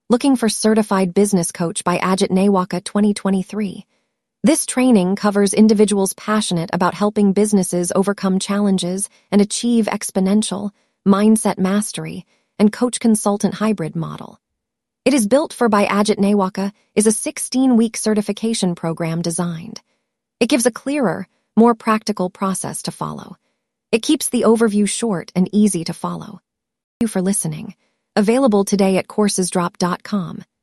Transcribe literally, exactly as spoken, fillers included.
looking for Certified Business Coach by Ajit Nawaka twenty twenty-three. This training covers individuals passionate about helping businesses overcome challenges and achieve exponential, mindset mastery, and coach-consultant hybrid model. It is built for by Ajit Nawaka is a sixteen-week certification program designed. It gives a clearer, more practical process to follow. It keeps the overview short and easy to follow. Thank you for listening. Available today at coursesdrop dot com.